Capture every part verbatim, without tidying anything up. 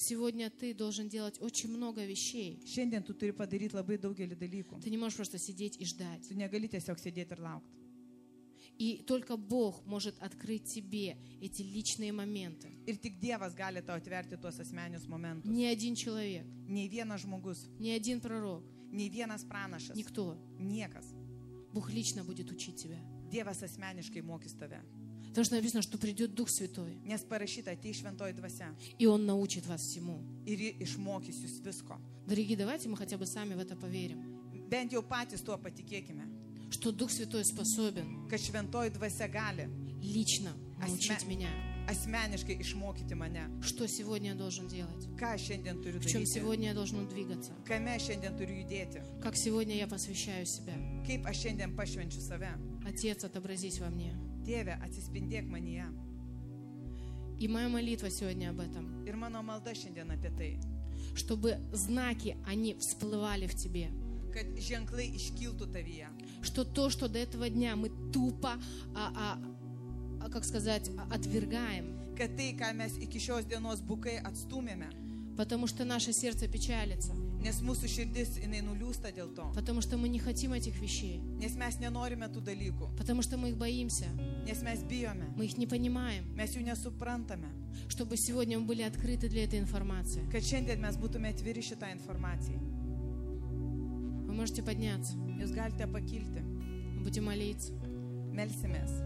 сегодня ты должен делать очень много вещей. Šiandien tu turi padaryti labai daugelį dalykų. Ты не можешь просто сидеть и ждать. Tu negali tiesiog sėdėti ir laukti. И только Бог может открыть тебе эти личные моменты. Ir tik Dievas gali tau atverti tuos asmeninius momentus. Ни один человек, Nei vienas žmogus, ни один пророк, nei vienas pranašas, никто. niekas. Бог лично будет учить тебя. Dievas asmeniškai mokys tave. Потому что написано, что придет Дух Святой, Nes parašyta, ateis šventoji dvasia и Он научит вас всему. ir ji išmokys jūs visko. Дорогие, давайте мы хотя бы сами в это поверим. Bent jau patys tuo patikėkime, Что Дух Святой способен kad šventoji dvasia gali лично научить Asme- меня. asmeniškai išmokyti mane. Что сегодня я должен делать? Ką aš šiandien turiu В чем daryti? сегодня я должен двигаться? Kame šiandien turiu judėti? Как сегодня я посвящаю себя? Kaip aš šiandien pašvenčiu save? Отец, отобразись во мне. Tėve, atsispindėk manyje. И моя молитва сегодня об этом. Ir mano malda šiandien apie tai, Чтобы знаки, они всплывали в тебе. kad ženklai iškiltų tavyje. Что то, что до этого дня мы тупо, а, а, а, как сказать, а- отвергаем. Kad tai, ką mes iki šios dienos bukai atstumėme, Потому что наше сердце печалится. nes mūsų širdis jinai nuliūsta dėl to, Потому что мы не хотим этих вещей. nes mes nenorime tų dalykų, Потому что мы их боимся. nes mes bijome, Мы их не понимаем. mes jų nesuprantame, Чтобы сегодня мы были открыты для этой информации. kad šiandien mes būtume atviri šitą informaciją. Вы можете подняться. Jūs galite pakilti, Мы будем молиться. melsimės.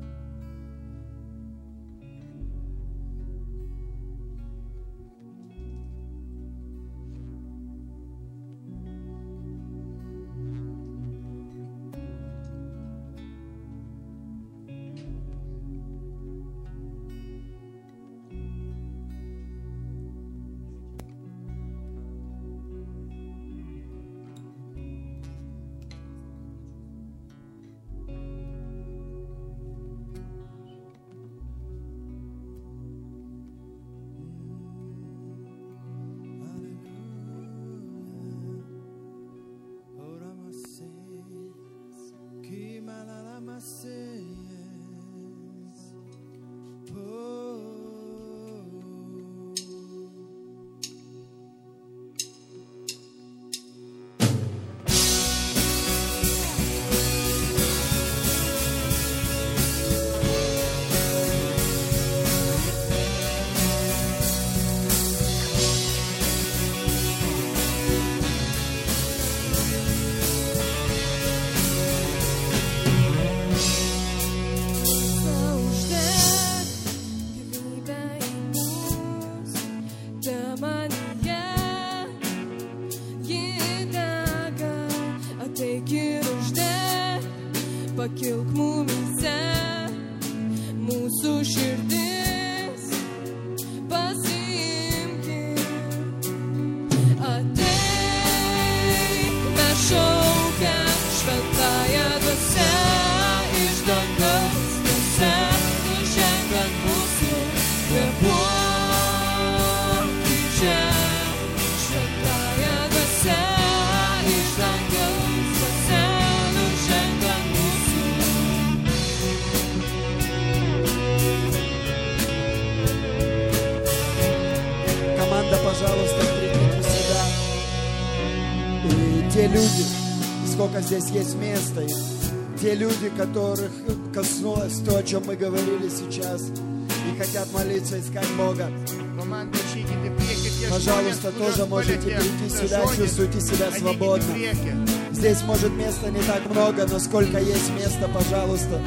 Pakilk mumyse mūsų širdis, pasiimkit. Ateik, mes šaukiam šventąją dvasią iš dangaus, dvasia nuženk ant mūsų, kvėpuok čia. Šventąją dvasią iš dangaus, dvasia nuženk ant mūsų. Команда, пожалуйста, примите сюда. И те люди, сколько здесь есть места, и те люди, которых коснулось то, о чем мы говорили сейчас, и хотят молиться, искать Бога, пожалуйста, тоже можете прийти сюда, чувствуйте себя свободно. Здесь, может, места не так много, но сколько есть места, пожалуйста.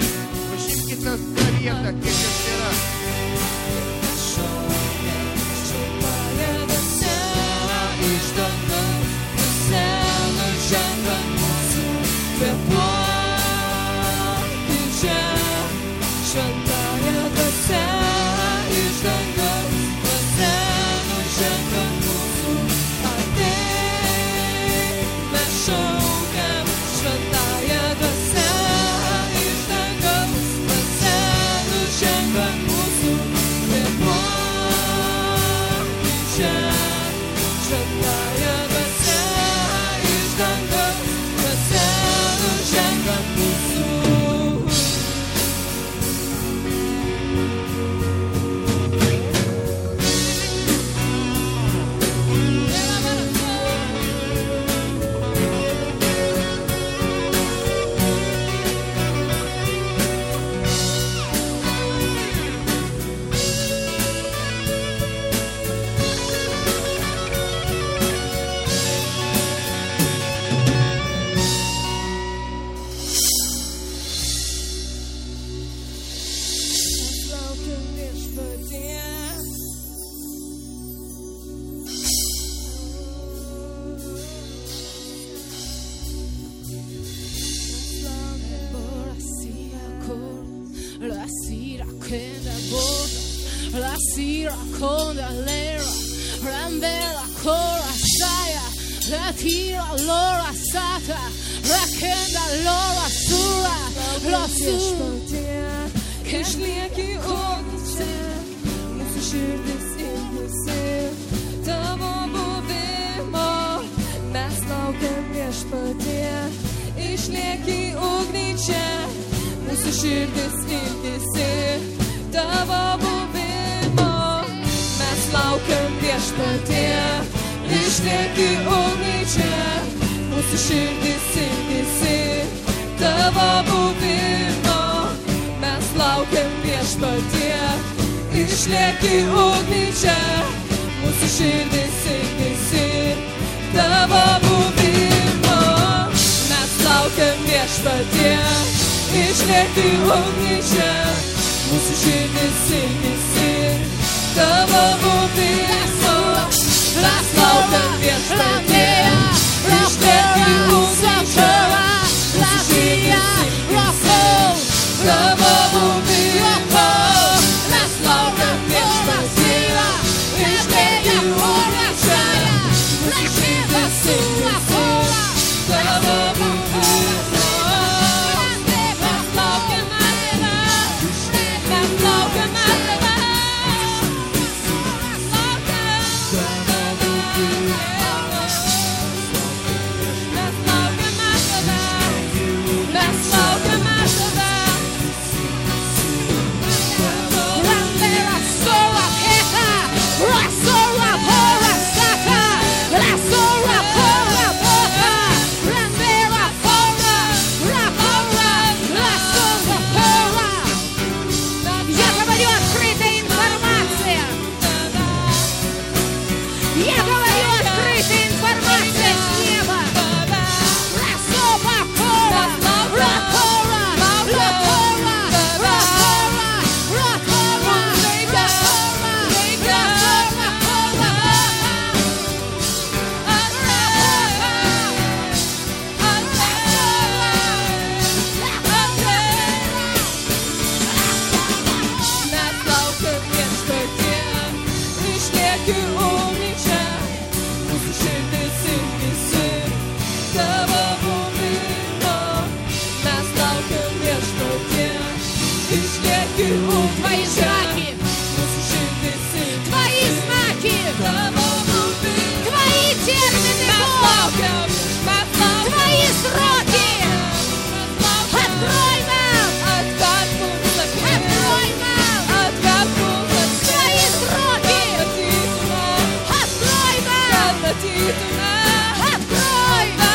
Lira, Konda Lira, Rambera, Kora, Saya, Ratira, Lora, Sata, Rakenda, Lora, Sura, Losura. Išlieki ugnice, mūsų širdis ilgisi tavo buvimo, mes laukiam viešpatie. Išlieki ugnice, mūsų širdis ilgisi tavo buvimo, mes laukiam viešpatie. Išlieki ugnice, mūsų širdis ilgisi tavo buvimo, mes laukiam viešpatie. Išlieki ugnice, mūsų širdis ilgisi tavo buvimo, mes laukiam viešpatie. Išlieki ugnice, mūsų širdis ilgisi tavo buvimo, mes laukiam viešpatie. Išlieki ugnice, mūsų širdis ilgisi tavo buvimo, mes laukiam viešpatie. Išlieki ugnice, mūsų širdis ilgisi tavo buvimo, mes laukiam tavęs, mes laukiam tavęs, laukiam tavo buvimo, mes laukiam tavęs, mes laukiam tavęs. Твои знаки, твои знаки, твои термины, Бог, твои сроки. Открой нам, открой нам твои сроки. Открой нам, открой нам.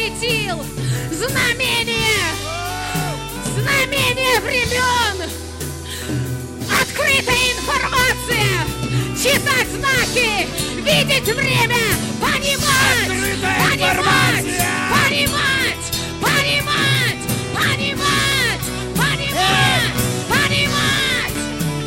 светил, знамение, знамение времен, открытая информация, читать знаки, видеть время, понимать, понимать, понимать, понимать, понимать, понимать, понимать.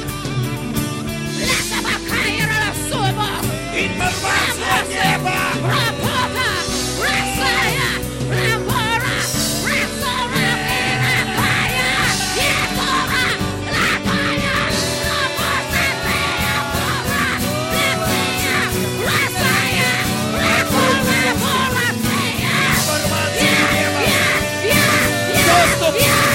Для собака и рассудок. Информация неба! Работа, Россия, Рамбора, Рассора, Иракая, Егора, Лапая, Лапосатая, Бора, Лепия, Россия, Ракуна, Боросия. Информация неба! Доступ!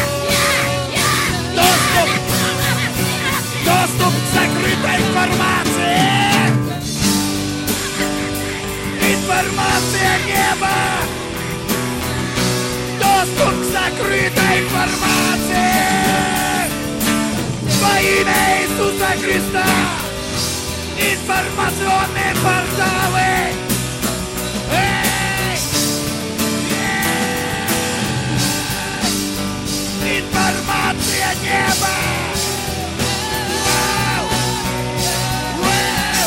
Доступ! Доступ к закрытой информации! Информация неба! Доступ к закрытой информации! Во имя Иисуса Христа! Информационные порталы! Эй! Эй! Информация неба! Вау! Вау!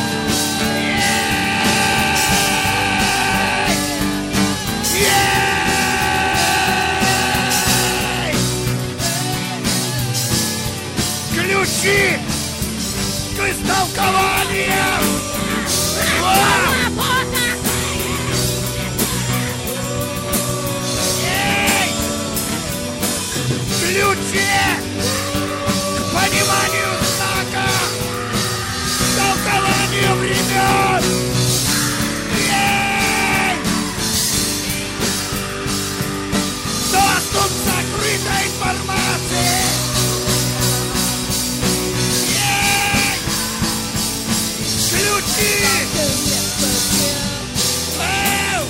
Ей! Ей! Ключи к истолкованиям! Вау! Ей! Ключи к пониманию знака, толкованию времен! Ей! Доступ к закрытой информации! Ей! Ключи! Вау!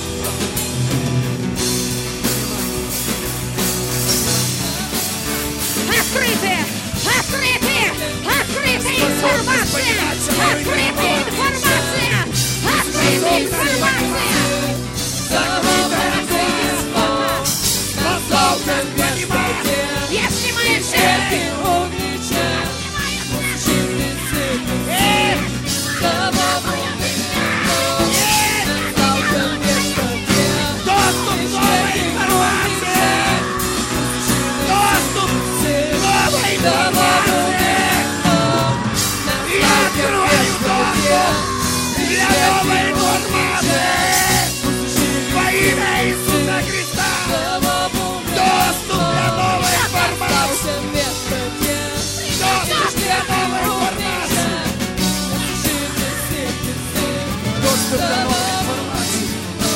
Открытая, открытая, открытая информация, открытая информация, открытая информация. Способность понимать! Я снимаю шерсти. Эй! Доступ к новой информации! Доступ к новой информации! Я открываю доступ для новой информации! Во имя Иисуса Христа! Доступ для новой информации! Доступ для новой информации! Доступ для новой информации!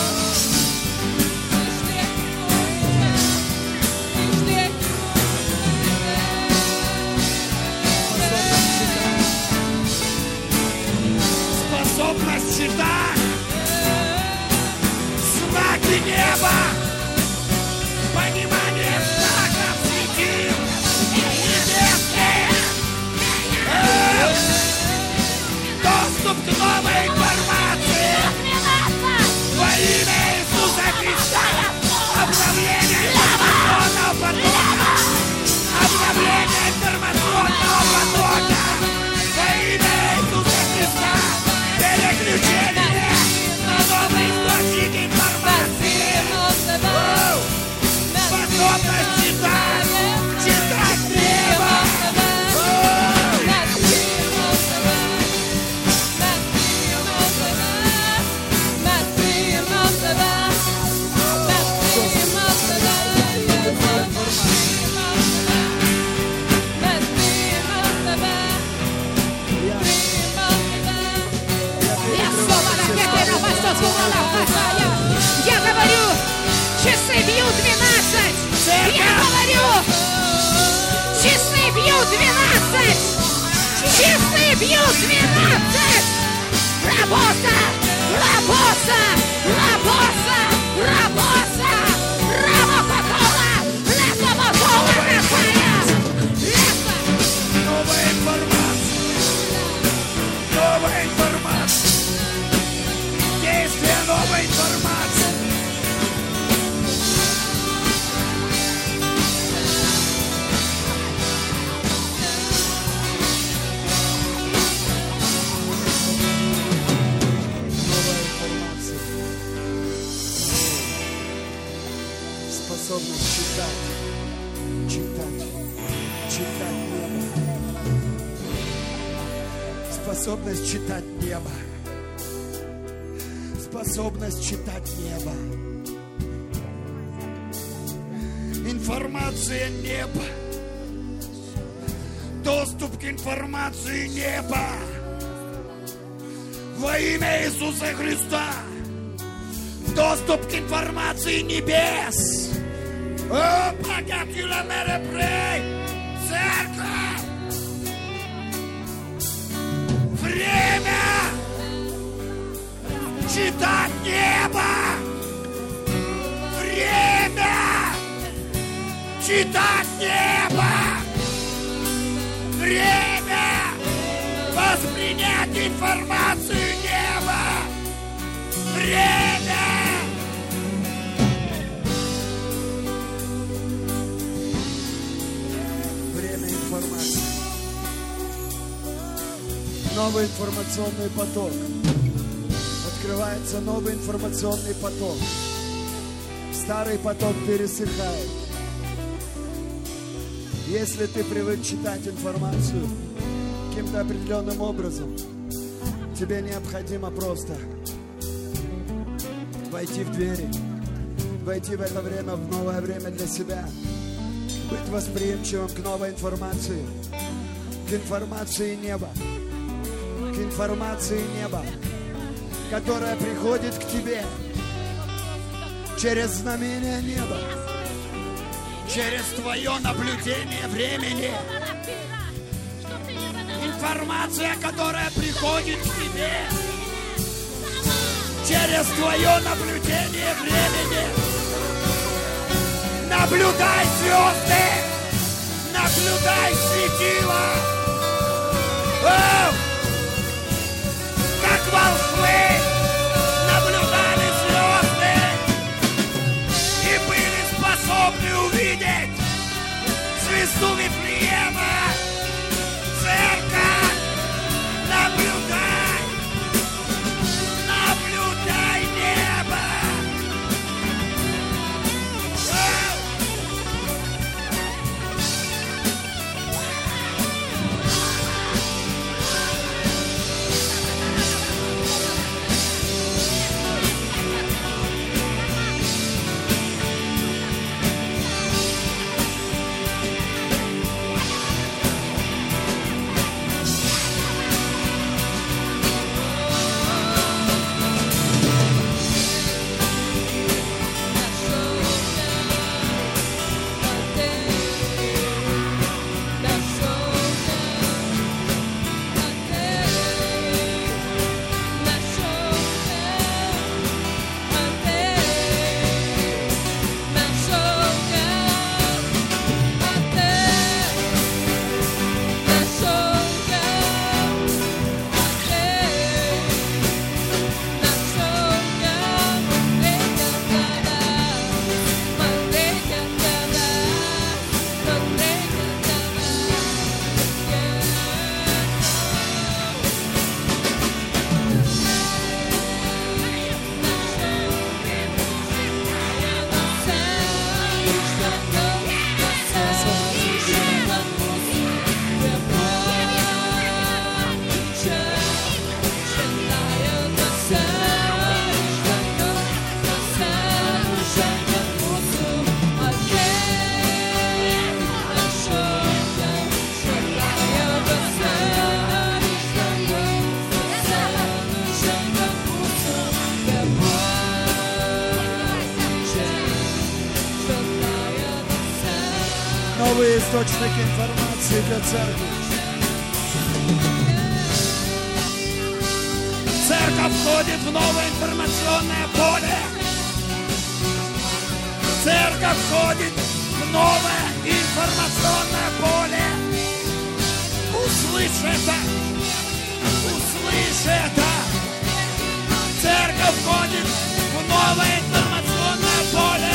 Способность читать знаки неба, понимание знаков светил небесных. Э! Доступ к новой информации во имя Иисуса Христа. Обновление информационного потока. Обновление информационного потока во имя Иисуса Христа. Переключение на новый источник информации. Вау! Способность читать, читать небо. Вау! Я говорю, часы бьют двенадцать. Я говорю, часы бьют двенадцать. Часы бьют двенадцать. Работа, работа, работа, работа. Работа, лето, мотола, лето, лето. Новая информация. Новая информация. Действие новой информации. способность читать небо. Способность читать небо. Информация неба. Доступ к информации неба. Во имя Иисуса Христа. Доступ к информации небес. О, богатила мэра прей. Церковь. Время читать небо. Время читать небо. Время воспринять информацию неба. Время. Время информации. Новый информационный поток. Открывается новый информационный поток. Старый поток пересыхает. Если ты привык читать информацию каким-то определенным образом, тебе необходимо просто войти в двери, войти в это время, в новое время для себя, быть восприимчивым к новой информации, к информации неба, к информации неба, которая приходит к тебе через знамение неба, через твое наблюдение времени. Информация, которая приходит к тебе через твое наблюдение времени. Наблюдай звезды, наблюдай светила. О! Как волхвы наблюдали звезды и были способны увидеть звезду Вифлеема. Церковь, наблюдай, наблюдай небо. Новый источник информации для церкви. Церковь входит в новое информационное поле. Церковь входит в новое информационное поле. Услышь это! Услышь это! Церковь входит в новое информационное поле.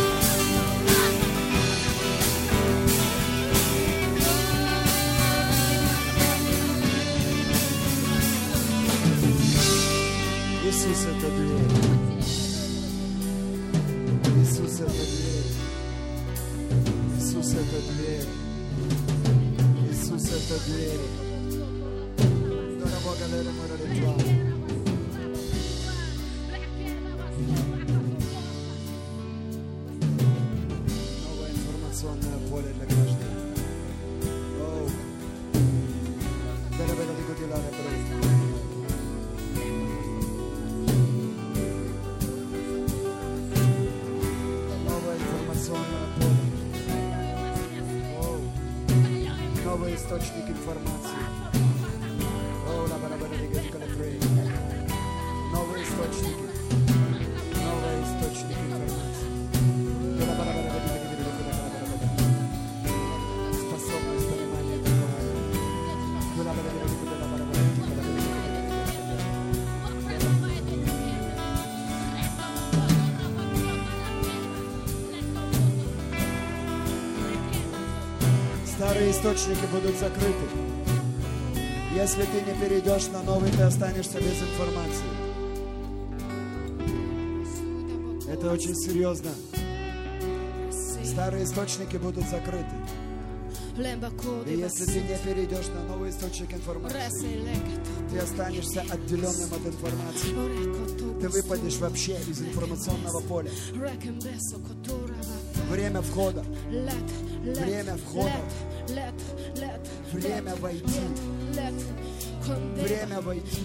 Иисус — это дверь. Иисус — это дверь. Иисус — это дверь. Иисус — это дверь. благодарим ради Тебя. Новое информационное поле для каждого. Оу. Бера-бера, дикутилара, бера. Новое информационное поле. Оу. Новый источник информации. Оу, ла-бара-бара, дикутилара, бера. Новые источники. Новый источник информации. Способность понимания такого. Старые источники будут закрыты. Если ты не перейдешь на новый, ты останешься без информации. Это очень серьезно. Старые источники будут закрыты. И если ты не перейдешь на новый источник информации, ты останешься отделенным от информации. Ты выпадешь вообще из информационного поля. Время входа. Время входа. Время войти. Время войти.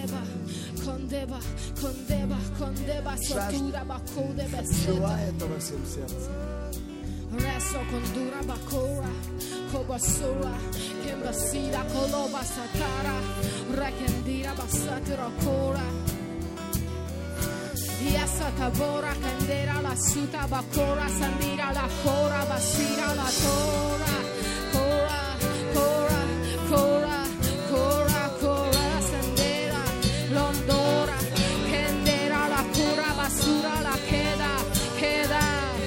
Желает это во всем сердце. Reso con dura bakora, kobasura, kembasira koloba satara, rekendira basatira kora. Yasa tabora candera la suta bakora, sandira la kora, basira la tora, kora, kora, kora, kora, kora, sandera, londora, candera la kora, basura la queda, queda.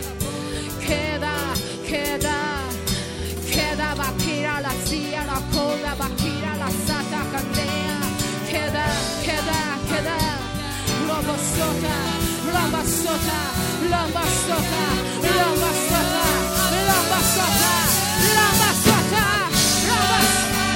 Queda, queda, bakira la sia, la coda, bakira la sata, candea. Queda, queda, queda. Lomba sota, lomba sota, lomba sota, lomba sota, lomba sota, lomba sota, lomba sota.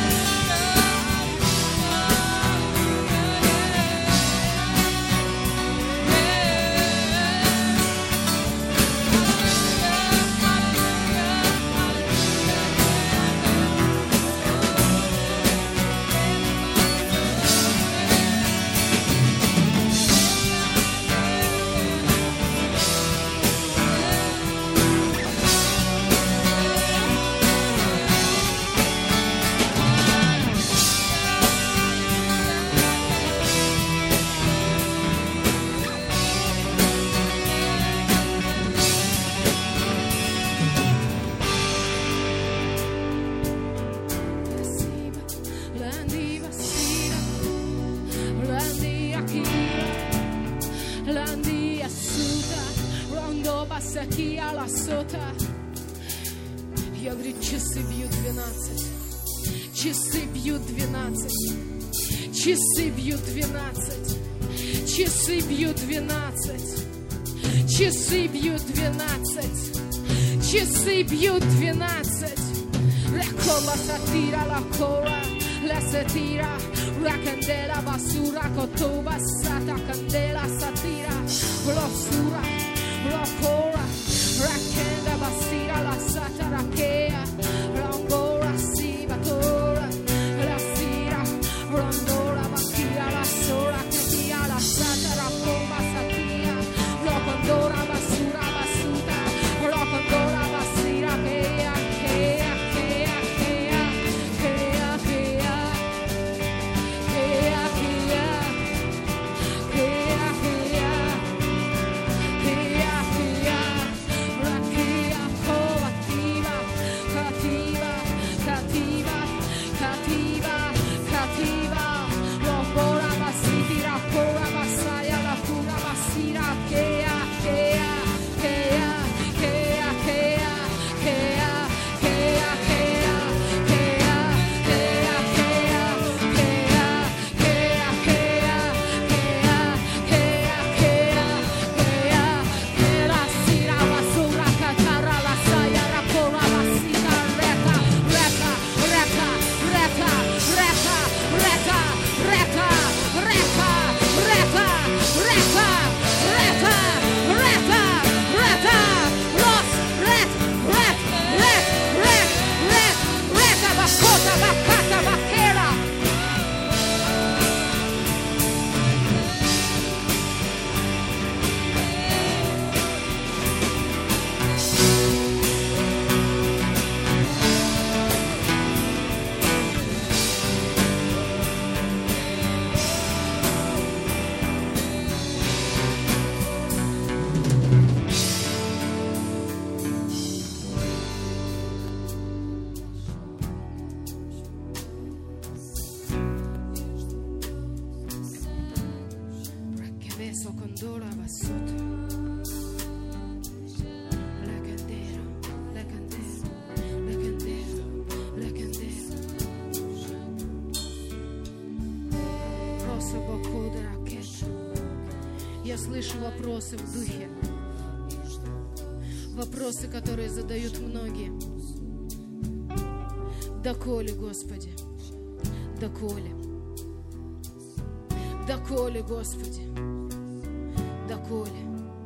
Я говорю, часы бьют двенадцать. Часы бьют двенадцать. Часы бьют двенадцать. Часы бьют двенадцать. Часы бьют двенадцать. Часы бьют двенадцать. Рекола сатира la cora, la satira, la candela basura, cotoba sata candela satira, l'osura, l'ocora, rakenda basira la sata rakea, l'angora si batora, la sira, rondora bakira la sora, ketia la sata rakoma satia, l'ocondora basura basuta, l'ocondora basira kea, kea, kea, kea, kea, kea, kea, kea, kea, kea, kea, kea, rakia kovativa, Condora Basot. Lecandero, lecandero, lecandero, lecandero. Роса Бакуда ракета. Я слышу вопросы в духе. Вопросы, которые задают многие. Доколе, Господи? Доколе? Доколе, Господи? Доколе?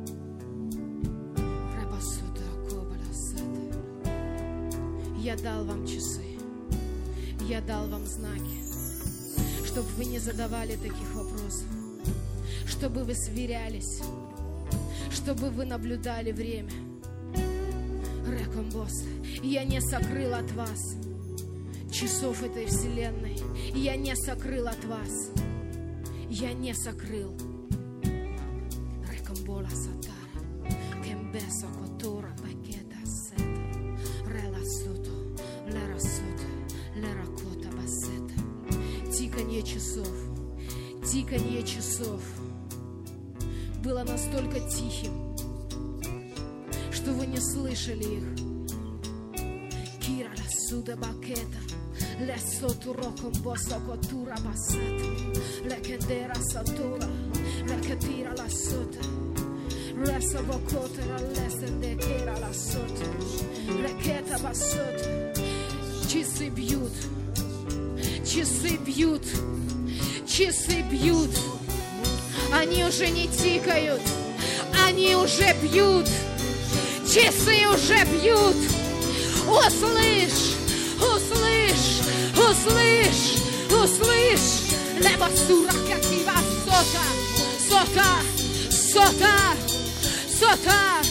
Я дал вам часы, я дал вам знаки, чтобы вы не задавали таких вопросов, чтобы вы сверялись, чтобы вы наблюдали время. Рекомбоса, я не сокрыл от вас часов этой вселенной, я не сокрыл от вас, я не сокрыл. Рекомбола сатара, кембеса котора пакета сета, реласото, лерасото, леракота басета. Тиканье часов, тиканье часов было настолько тихим, что вы не слышали их. Кира ласуда бакета, лесоту роком босокотура басета, лекендера сатура, лекетира ласота, леса бокотера, лесендекера ласота, лекета басота. Часы бьют, часы бьют, часы бьют. Они уже не тикают, они уже бьют. Часы уже бьют. Услышь, услышь, услышь, услышь. Лебасура катива сота, сота, сота, сота.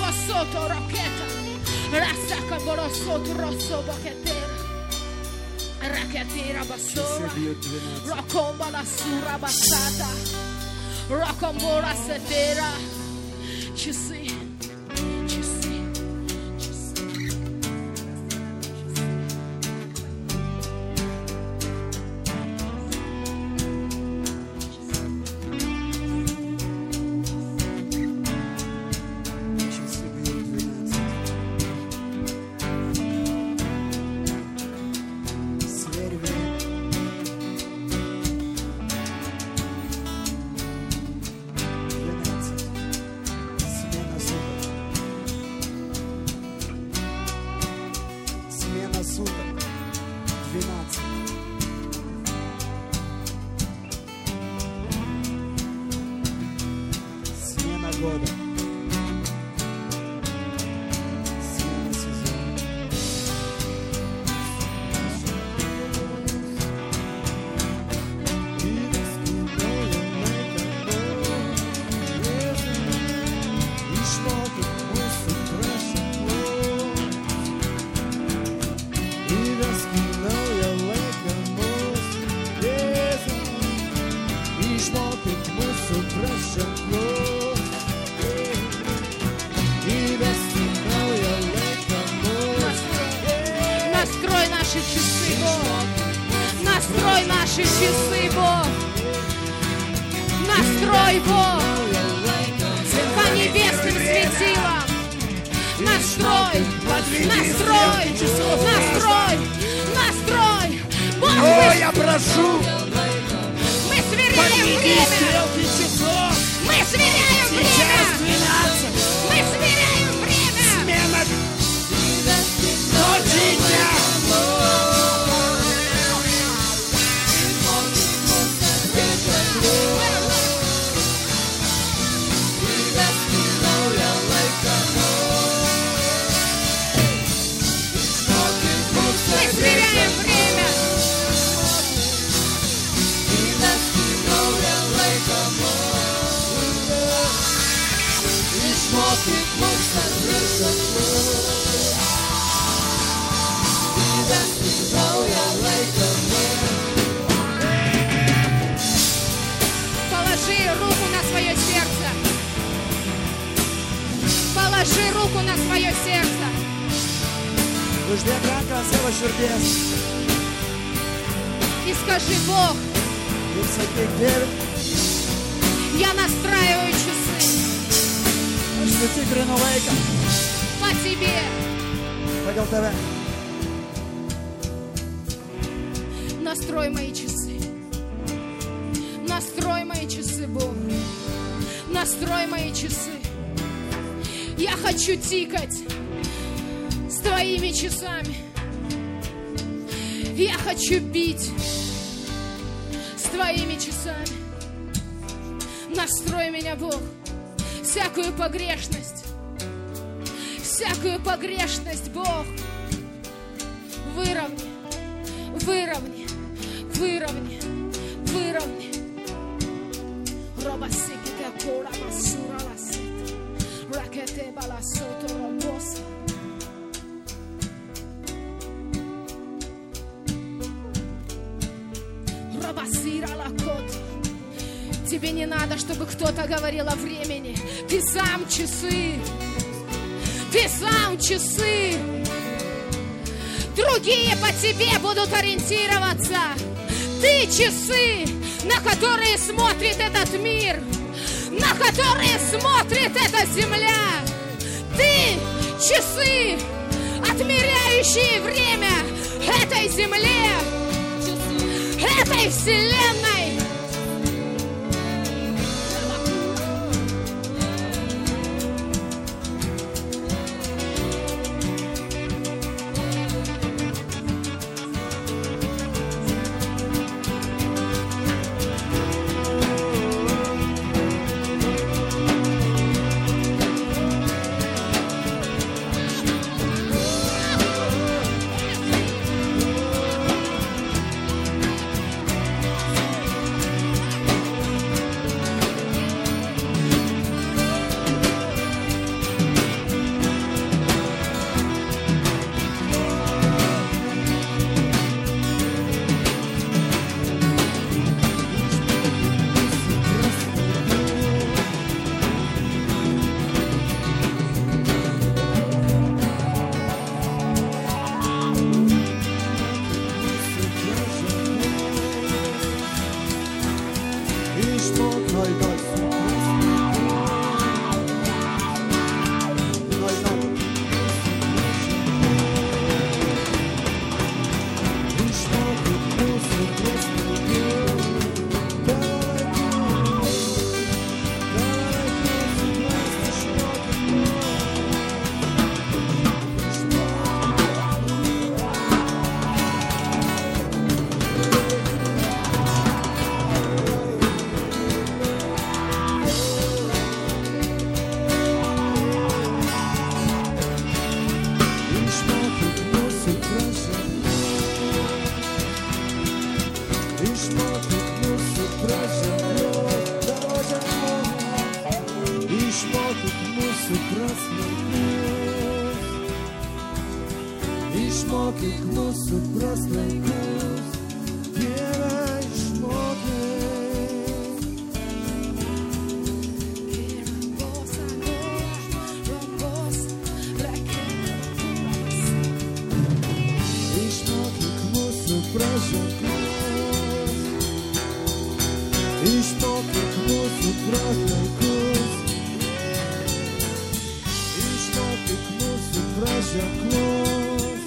Rabasoto Roqueta. Rasaka Borosot Rosso Boquetera. Rakatira Basora. Rokomba la Sura Basata. Rokombora Setera. Часы. Часы. Положи руку на свое сердце. И скажи: Бог, я настраиваю часы по тебе. Настрой мои часы. Настрой мои часы, Бог. Настрой мои часы. Я хочу тикать с твоими часами. Я хочу бить с твоими часами. Настрой меня, Бог. Всякую погрешность. Всякую погрешность, Бог. Выровни. Выровни. Выровни. Выровни. Робасики такора масура ласет. Ракете баласото робоса. Робасира лакот. Тебе не надо, чтобы кто-то говорил о времени. Ты сам часы. Ты сам часы. Другие по тебе будут ориентироваться. Ты часы, на которые смотрит этот мир, на которые смотрит эта земля. Ты часы, отмеряющие время этой земле, этой вселенной. Išmokyk mus suprast laikus, Dieve išmokyk. Išmokyk mus suprast ženklus, išmokyk mus suprast laikus, išmokyk mus suprast ženklus.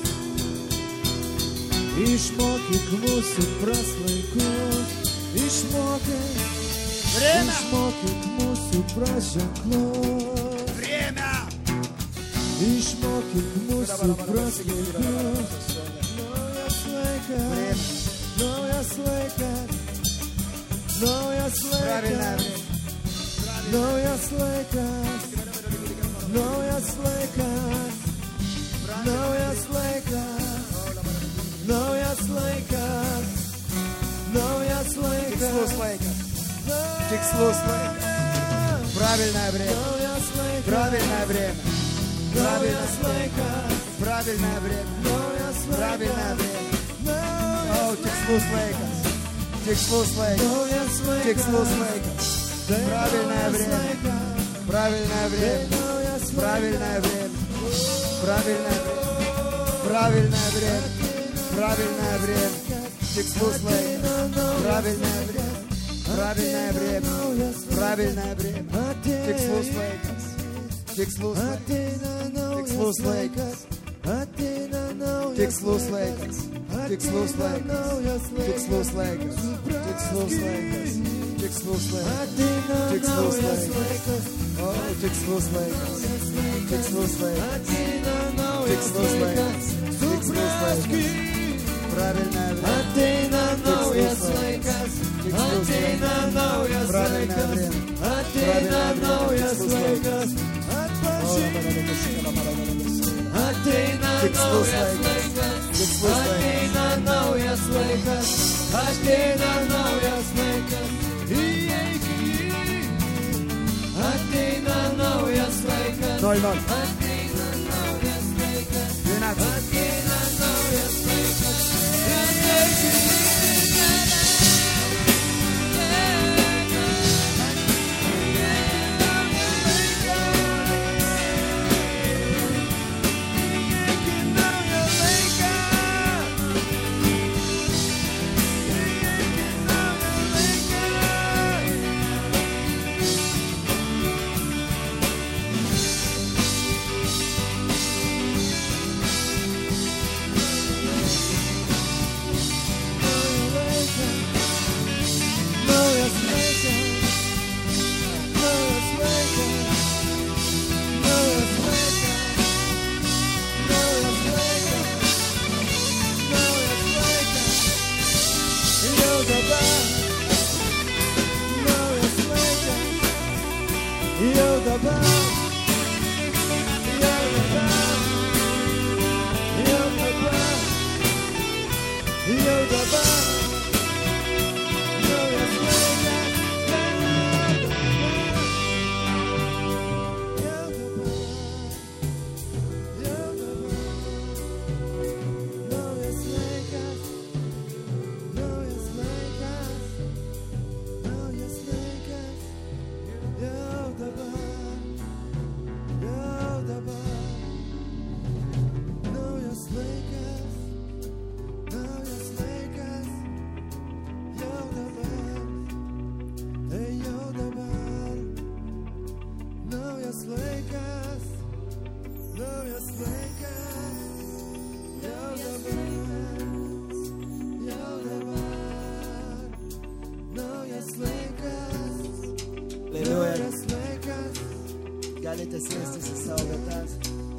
Išmokyk mus suprast laikus, išmokyk, Время! išmokyk mus suprast ženklus, Время! išmokyk mus suprast laikus. Naujas laikas, naujas laikas, naujas laikas, naujas laikas, naujas laikas, naujas laikas. Naujas laikas, naujas Tikslus laikas, laikas. Tikslus laikas. Правильное время. naujas laikas, Правильное время. naujas laikas, Правильное время. naujas Правильное laikas, время. naujas О, tikslus laikas. Tikslus laikas. naujas laikas, Tikslus laikas. Правильное время. Правильное время. naujas Правильное время. Правильное время. Правильное время. Правильное время. Tikslus laikas. Правильное время. Правильное время. Правильное время. Tikslus laikas. Tikslus laikas. Tikslus laikas. Tikslus laikas. Tikslus laikas. Tikslus laikas. Tikslus laikas. Tikslus laikas. Tikslus laikas. O, tikslus laikas. Tikslus laikas. Tikslus laikas. Tikslus laikas. Правильное время. Ateina naujas laikas, ateina naujas Правильное laikas, время. ateina naujas laikas, atpažink. Ateina Tikslus naujas laikas. laikas, Tikslus laikas. ateina naujas laikas, ateina naujas laikas, įeik į jį. Ateina naujas laikas, Ноль ноль. ateina naujas laikas, Двенадцать. ateina naujas laikas, įeik į jį. Galite sėstis į savo vietas.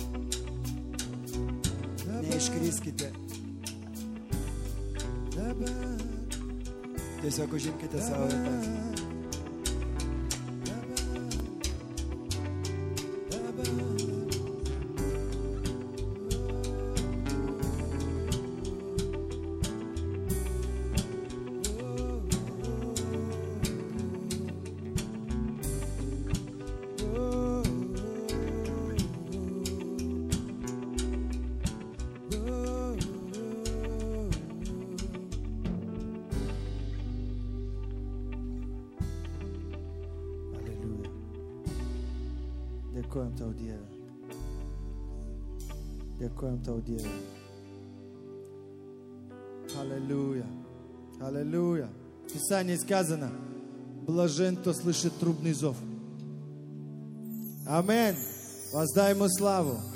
Neiškriskite. Tiesiog užimkite savo vietas. Dėkojam tau, Dieve. Dėkojam tau, Dieve. Аллилуйя. Аллилуйя. В Писании сказано: блажен, кто слышит трубный зов. Аминь. Воздай ему славу.